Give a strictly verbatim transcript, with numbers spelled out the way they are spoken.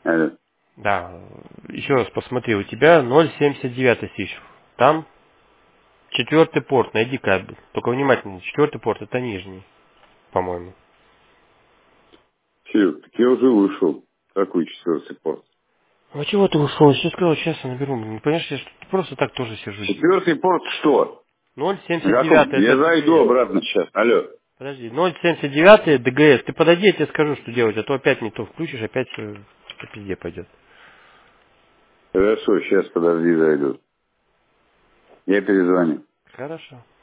Алло. Да, еще раз посмотри, у тебя ноль семьдесят девять тысяч. Там четвертый порт, найди кабель. Только внимательно, четвертый порт это нижний, по-моему. Серег, так я уже вышел. Какой четвертый порт? А чего ты ушел? Сейчас сказал, сейчас я наберу. Не понимаешь, я что- просто так тоже сижу. Четвертый порт что? ноль На семьдесят девять каком? это Я зайду ДГС. обратно сейчас. Алло. Подожди, ноль семьдесят девять ДГС. Ты подойди, я тебе скажу, что делать, а то опять не то включишь, опять э, по пизде пойдет. Хорошо, сейчас подожди, зайду. Я перезвоню. Хорошо.